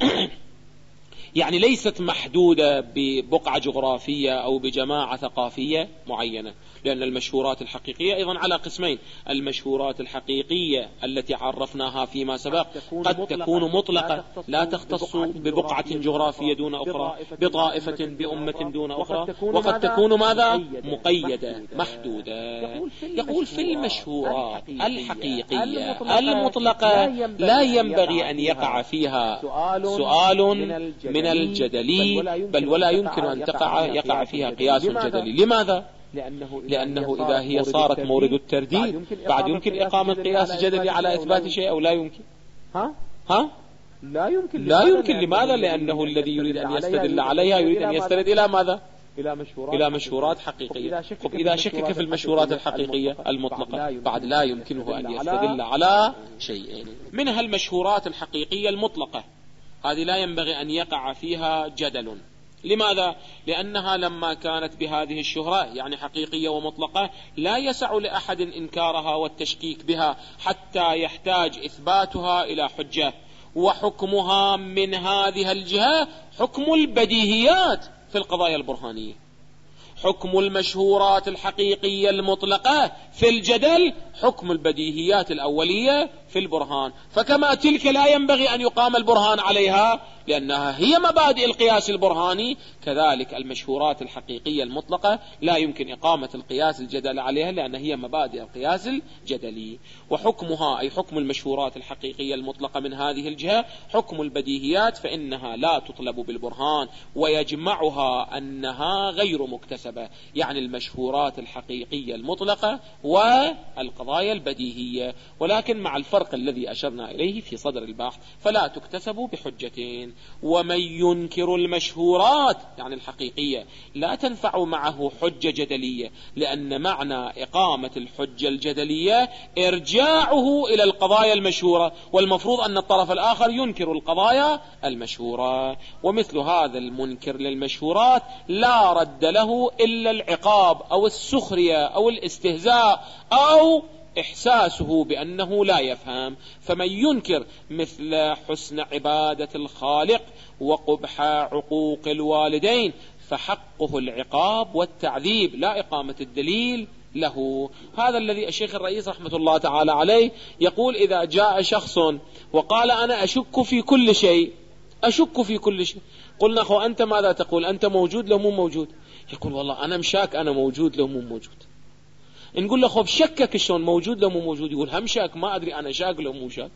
يعني ليست محدودة ببقعة جغرافية أو بجماعة ثقافية معينة، لأن المشهورات الحقيقية أيضا على قسمين: المشهورات الحقيقية التي عرفناها فيما سبق قد تكون مطلقة لا تختص ببقعة جغرافية دون أخرى، بطائفة بأمة دون أخرى، وقد تكون ماذا؟ مقيدة محدودة. يقول في المشهورات الحقيقية المطلقة لا ينبغي أن يقع فيها سؤال من الجدل، بل ولا يمكن أن تقع يقع فيها قياس جدلي. لماذا؟ لأنه, لأنه إذا هي صارت مورد الترديد بعد يمكن إقامة قياس جدلي على إثبات شيء أو لا يمكن؟ ها؟ ها؟ لا يمكن. لا يمكن. لماذا؟ لأنه الذي يريد أن يستدل عليها يريد أن يستند إلى ماذا؟ إلى مشهورات, إلى مشهورات حقيقية. طب إذا شكك في المشهورات الحقيقية المطلقة بعد لا يمكنه أن يستدل على شيئين. منها المشهورات الحقيقية المطلقة، هذه لا ينبغي أن يقع فيها جدل. لماذا؟ لأنها لما كانت بهذه الشهرة يعني حقيقية ومطلقة لا يسع لأحد إنكارها والتشكيك بها حتى يحتاج إثباتها إلى حجة، وحكمها من هذه الجهة حكم البديهيات في القضايا البرهانية. حكم المشهورات الحقيقية المطلقة في الجدل حكم البديهيات الأولية في البرهان، فكما تلك لا ينبغي أن يقام البرهان عليها لأنها هي مبادئ القياس البرهاني، كذلك المشهورات الحقيقية المطلقة لا يمكن إقامة القياس الجدل عليها لأنها هي مبادئ القياس الجدلي. وحكمها أي حكم المشهورات الحقيقية المطلقة من هذه الجهة حكم البديهيات، فإنها لا تطلب بالبرهان، ويجمعها أنها غير مكتسبة، يعني المشهورات الحقيقية المطلقة والقضايا البديهية، ولكن مع الفرق الذي أشرنا إليه في صدر البحث، فلا تكتسب بحجتين. ومن ينكر المشهورات يعني الحقيقية لا تنفع معه حجة جدلية، لأن معنى إقامة الحجة الجدلية إرجاعه إلى القضايا المشهورة، والمفروض أن الطرف الآخر ينكر القضايا المشهورة. ومثل هذا المنكر للمشهورات لا رد له إلا العقاب أو السخرية أو الاستهزاء أو إحساسه بأنه لا يفهم. فمن ينكر مثل حسن عبادة الخالق وقبح عقوق الوالدين فحقه العقاب والتعذيب لا إقامة الدليل له. هذا الذي الشيخ الرئيس رحمة الله تعالى عليه يقول: إذا جاء شخص وقال أنا أشك في كل شيء، أشك في كل شيء، قلنا: أخو أنت ماذا تقول؟ أنت موجود له مو موجود؟ يقول: والله أنا مشاك، أنا موجود له مو موجود. نقول له: خب شكك شلون موجود له مو موجود؟ يقول: هم شاك، ما أدري أنا شاك له مو شاك.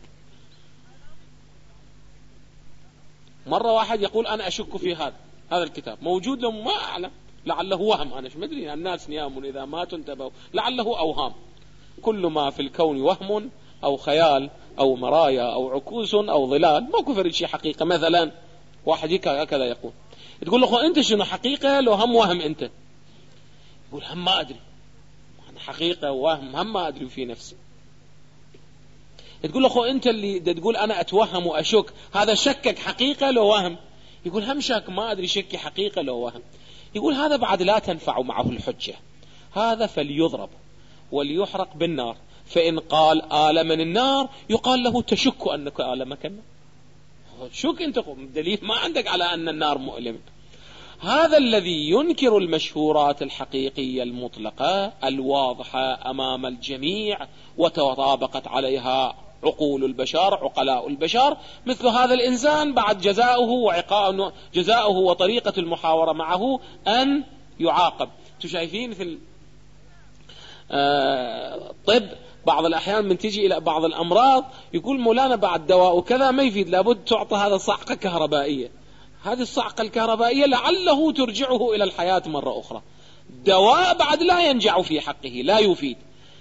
مرة واحد يقول: أنا أشك في هذا هذا الكتاب موجود له ما أعلم، لعله وهم، أنا مش مدري، الناس نيام إذا ماتوا انتبهوا، لعله أوهام. كل ما في الكون وهم أو خيال أو مرايا أو عكوس أو ظلال، ما كفر شيء حقيقة. مثلا واحد هكذا يقول، تقول له: خو أنت شنو حقيقة لو هم وهم أنت؟ يقول: هم ما أدري، حقيقة وهم هم ما أدري في نفسي. تقول له: خو أنت اللي تقول أنا أتوهم وأشك، هذا شكك حقيقة لو وهم؟ يقول: هم شك، ما أدري شكي حقيقة لو وهم. يقول: هذا بعد لا تنفع معه الحجة، هذا فليضرب وليحرق بالنار، فإن قال آلمن النار يقال له: تشك أنك آلمك النار. شك أنت، دليل ما عندك على أن النار مؤلم. هذا الذي ينكر المشهورات الحقيقية المطلقة الواضحة أمام الجميع وتطابقت عليها عقول البشر عقلاء البشر، مثل هذا الإنسان بعد جزاؤه وعقابه جزاؤه وطريقة المحاورة معه أن يعاقب. تشايفين في الطب بعض الأحيان من تيجي إلى بعض الأمراض يقول: مولانا بعد دواء وكذا ما يفيد، لابد تعطى هذا صعقة كهربائية. هذه الصعقة الكهربائية لعله ترجعه إلى الحياة مرة أخرى. دواء بعد لا ينجع في حقه، لا يفيد.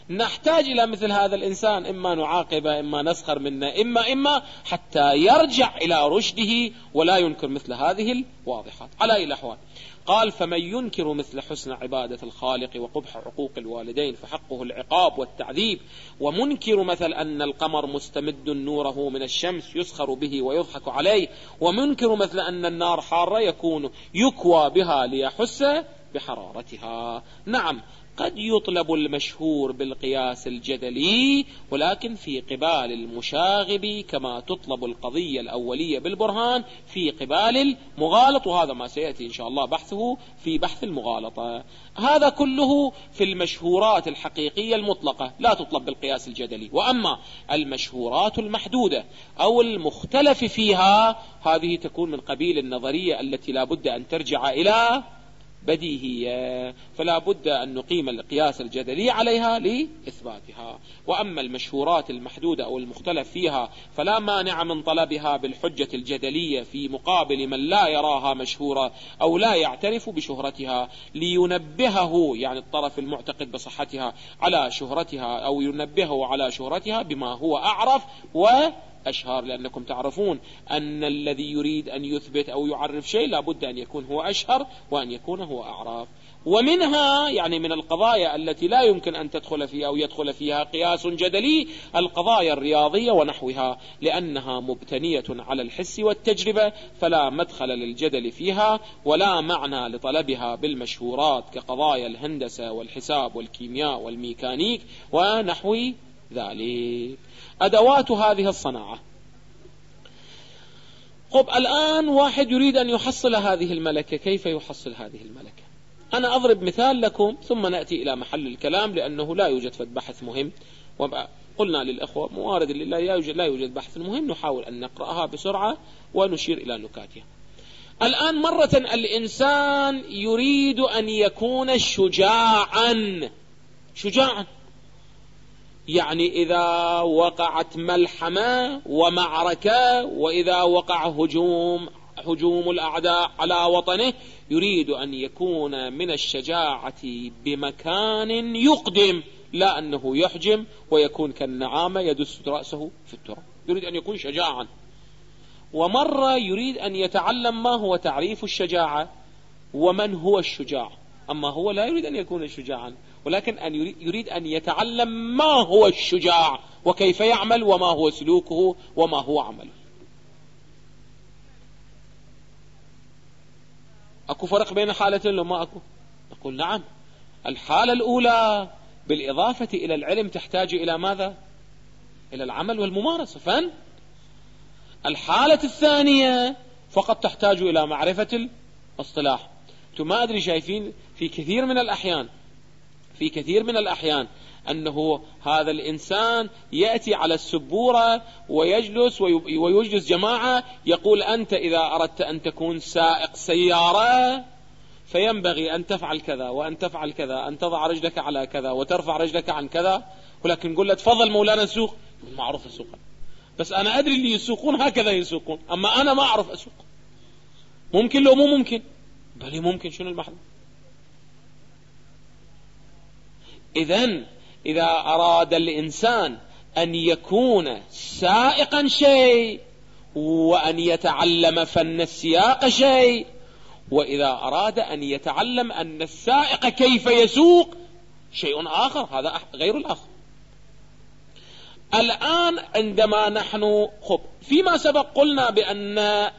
نحتاج إلى مثل هذا الإنسان، إما نعاقبه، إما نسخر منه، إما إما حتى يرجع إلى رشده ولا ينكر مثل هذه الواضحات على أي الأحوال. قال: فمن ينكر مثل حسن عبادة الخالق وقبح عقوق الوالدين فحقه العقاب والتعذيب، ومنكر مثل أن القمر مستمد نوره من الشمس يسخر به ويضحك عليه، ومنكر مثل أن النار حارة يكون يكوى بها ليحس بحرارتها. نعم، قد يطلب المشهور بالقياس الجدلي، ولكن في قبال المشاغب، كما تطلب القضية الأولية بالبرهان في قبال المغالط، وهذا ما سيأتي إن شاء الله بحثه في بحث المغالطة. هذا كله في المشهورات الحقيقية المطلقة لا تطلب بالقياس الجدلي. وأما المشهورات المحدودة أو المختلف فيها، هذه تكون من قبيل النظرية التي لا بد أن ترجع إلى بديهية، فلا بد أن نقيم القياس الجدلي عليها لإثباتها. وأما المشهورات المحدودة أو المختلف فيها فلا مانع من طلبها بالحجة الجدلية في مقابل من لا يراها مشهورة أو لا يعترف بشهرتها، لينبهه يعني الطرف المعتقد بصحتها على شهرتها، أو ينبهه على شهرتها بما هو أعرف و أشهر، لأنكم تعرفون أن الذي يريد أن يثبت أو يعرف شيء لا بد أن يكون هو أشهر وأن يكون هو أعرف. ومنها يعني من القضايا التي لا يمكن أن تدخل فيها أو يدخل فيها قياس جدلي القضايا الرياضية ونحوها، لأنها مبتنية على الحس والتجربة، فلا مدخل للجدل فيها ولا معنى لطلبها بالمشهورات كقضايا الهندسة والحساب والكيمياء والميكانيك ونحو ذلك. أدوات هذه الصناعة. طب الآن واحد يريد أن يحصل هذه الملكة، كيف يحصل هذه الملكة؟ أنا أضرب مثال لكم ثم نأتي إلى محل الكلام، لأنه لا يوجد بحث مهم، وقلنا للأخوة موارد لله لا يوجد, لا يوجد بحث مهم، نحاول أن نقرأها بسرعة ونشير إلى نكاتها. الآن مرة الإنسان يريد أن يكون شجاعا شجاعا يعني إذا وقعت ملحمة ومعركة، وإذا وقع هجوم هجوم الأعداء على وطنه، يريد أن يكون من الشجاعة بمكان يقدم، لا أنه يحجم ويكون كالنعامة يدس رأسه في التراب. يريد أن يكون شجاعا. ومرة يريد أن يتعلم ما هو تعريف الشجاعة ومن هو الشجاع. أما هو لا يريد أن يكون شجاعا، ولكن أن يريد أن يتعلم ما هو الشجاع وكيف يعمل وما هو سلوكه وما هو عمله. أكو فرق بين حالتين لو ما أكو؟ نقول نعم. الحالة الأولى بالإضافة إلى العلم تحتاج إلى ماذا؟ إلى العمل والممارسة، فن. الحالة الثانية فقط تحتاج إلى معرفة الاصطلاح. أنتم ما أدري شايفين في كثير من الأحيان في كثير من الأحيان أنه هذا الإنسان يأتي على السبورة ويجلس ويجلس جماعة يقول: أنت إذا أردت أن تكون سائق سيارة فينبغي أن تفعل كذا وأن تفعل كذا، أن تضع رجلك على كذا وترفع رجلك عن كذا. ولكن نقول له: تفضل مولانا سوق. ما أعرف أسوق، بس أنا أدري اللي يسوقون هكذا يسوقون، أما أنا ما أعرف أسوق. ممكن لو مو ممكن؟ بل ممكن. شنو المحل؟ إذن إذا أراد الإنسان أن يكون سائقا شيء، وأن يتعلم فن السياقة شيء، وإذا أراد أن يتعلم أن السائق كيف يسوق شيء آخر، هذا غير الآخر. الآن عندما نحن خب فيما سبق قلنا بأن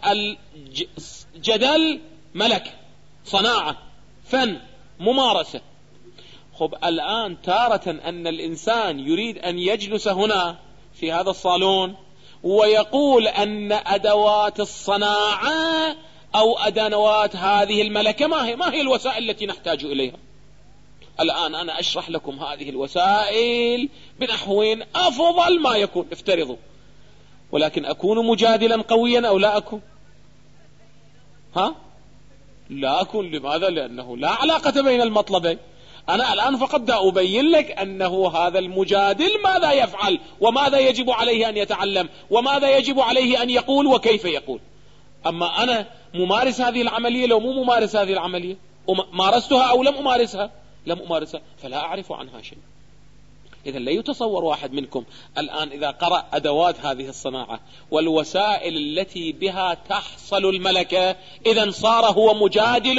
الجدل ملك، صناعة، فن، ممارسة. خب الآن تارة أن الإنسان يريد أن يجلس هنا في هذا الصالون ويقول أن أدوات الصناعة أو أدوات هذه الملكة ما هي ما هي الوسائل التي نحتاج إليها. الآن أنا أشرح لكم هذه الوسائل بنحو أفضل ما يكون، افترضوا، ولكن أكون مجادلا قويا أو لا أكون؟ ها؟ لا أكون. لماذا؟ لأنه لا علاقة بين المطلبين. أنا الآن فقط دا أبين لك أنه هذا المجادل ماذا يفعل وماذا يجب عليه أن يتعلم وماذا يجب عليه أن يقول وكيف يقول. أما أنا ممارس هذه العملية لو مو ممارس هذه العملية، مارستها أو لم أمارسها لم أمارسها فلا أعرف عنها شيء. إذا لا يتصور واحد منكم الآن إذا قرأ أدوات هذه الصناعة والوسائل التي بها تحصل الملكة، إذا صار هو مجادل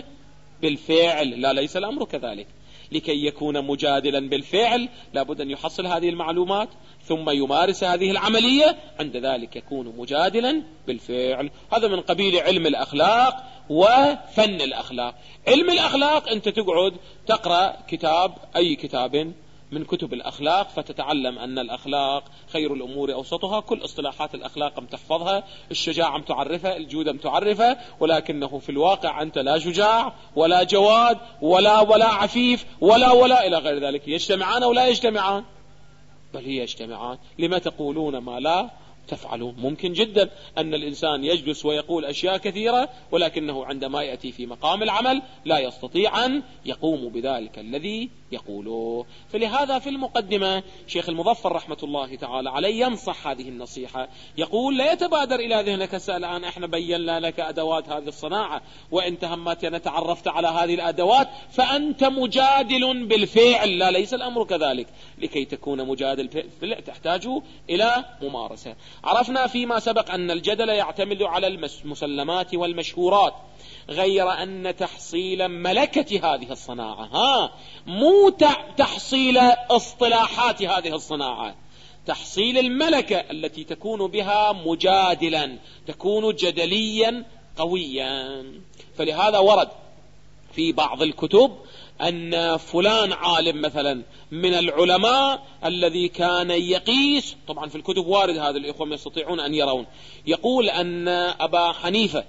بالفعل. لا، ليس الأمر كذلك. لكي يكون مجادلا بالفعل لابد أن يحصل هذه المعلومات ثم يمارس هذه العملية، عند ذلك يكون مجادلا بالفعل. هذا من قبيل علم الأخلاق وفن الأخلاق. علم الأخلاق أنت تقعد تقرأ كتاب، أي كتاب من كتب الأخلاق، فتتعلم أن الأخلاق خير الأمور أوسطها، كل اصطلاحات الأخلاق متحفظها، الشجاعة متعرفة، الجودة متعرفة، ولكنه في الواقع أنت لا شجاع ولا جواد ولا ولا عفيف ولا ولا إلى غير ذلك. يجتمعان أو لا يجتمعان؟ بل هي يجتمعان. لما تقولون ما لا تفعلون؟ ممكن جدا أن الإنسان يجلس ويقول أشياء كثيرة، ولكنه عندما يأتي في مقام العمل لا يستطيع أن يقوم بذلك الذي يقوله. فلهذا في المقدمة شيخ المظفر رحمة الله تعالى عليه ينصح هذه النصيحة، يقول لا يتبادر إلى ذهنك الآن احنا بينا لك أدوات هذه الصناعة، وانت همتنا تعرفت على هذه الأدوات فأنت مجادل بالفعل. لا، ليس الأمر كذلك. لكي تكون مجادل بالفعل تحتاج إلى ممارسة. عرفنا فيما سبق أن الجدل يعتمد على المسلمات والمشهورات، غير أن تحصيل ملكة هذه الصناعة، ها مو تحصيل اصطلاحات هذه الصناعة، تحصيل الملكة التي تكون بها مجادلا، تكون جدليا قويا. فلهذا ورد في بعض الكتب أن فلان عالم مثلا من العلماء الذي كان يقيس، طبعا في الكتب وارد هذا، الإخوة يستطيعون أن يرون، يقول أن أبا حنيفة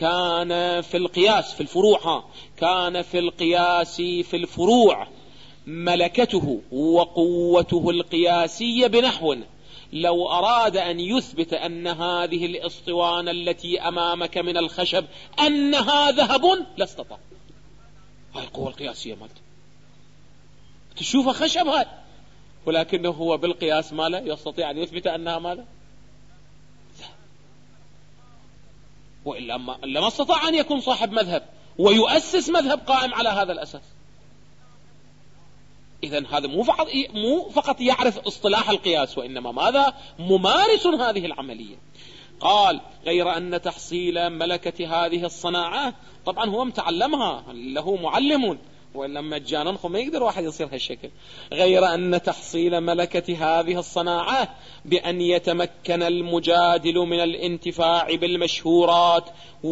كان في القياس في الفروع ها كان في القياس في الفروع ملكته وقوته القياسية بنحو لو أراد أن يثبت أن هذه الاسطوانة التي أمامك من الخشب أنها ذهب لاستطاع. هاي القوة القياسية مالته، تشوفها خشب هاي، ولكنه هو بالقياس ماله يستطيع أن يثبت أنها ماله، وإلا ما, ما استطاع أن يكون صاحب مذهب ويؤسس مذهب قائم على هذا الأساس. إذن هذا مو فقط, مو فقط يعرف اصطلاح القياس، وإنما ماذا؟ ممارس هذه العملية. قال غير أن تحصيل ملكة هذه الصناعة، طبعا هو متعلمها، له معلم، وإلا مجانا ما يقدر واحد يصير هالشكل. غير أن تحصيل ملكة هذه الصناعة بأن يتمكن المجادل من الانتفاع بالمشهورات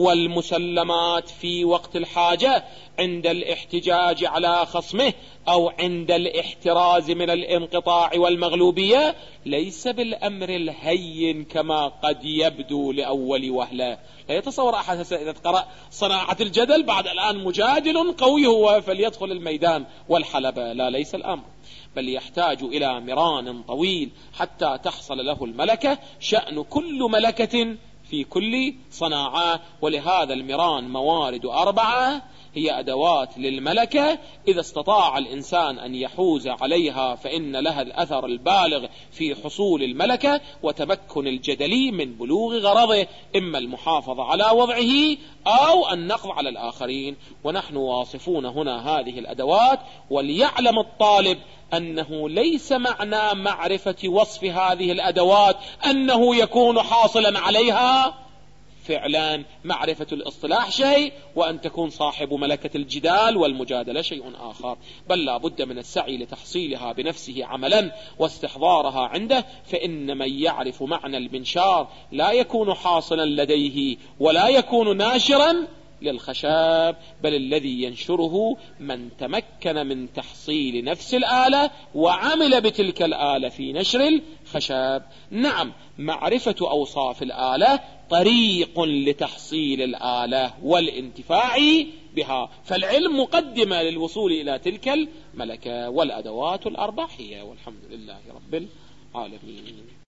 والمسلمات في وقت الحاجة عند الاحتجاج على خصمه أو عند الاحتراز من الانقطاع والمغلوبية، ليس بالأمر الهين كما قد يبدو لأول وهلة. لا يتصور أحد إذا قرأ صناعة الجدل بعد الآن مجادل قوي هو فليدخل الميدان والحلبة. لا، ليس الأمر، بل يحتاج إلى مران طويل حتى تحصل له الملكة. شأن كل ملكة في كل صناعة، ولهذا المران موارد أربعة هي أدوات للملكة، إذا استطاع الإنسان أن يحوز عليها فإن لها الأثر البالغ في حصول الملكة وتمكن الجدلي من بلوغ غرضه، إما المحافظة على وضعه أو النقض على الآخرين. ونحن واصفون هنا هذه الأدوات، وليعلم الطالب أنه ليس معنى معرفة وصف هذه الأدوات أنه يكون حاصلا عليها فعلا. معرفة الاصطلاح شيء، وأن تكون صاحب ملكة الجدال والمجادلة شيء آخر، بل لا بد من السعي لتحصيلها بنفسه عملا واستحضارها عنده. فإن من يعرف معنى المنشار لا يكون حاصلا لديه ولا يكون ناشرا للخشب، بل الذي ينشره من تمكن من تحصيل نفس الآلة وعمل بتلك الآلة في نشر الخشب. نعم، معرفة أوصاف الآلة طريق لتحصيل الآلة والانتفاع بها، فالعلم مقدمة للوصول إلى تلك الملكة. والأدوات الأربع هي، والحمد لله رب العالمين.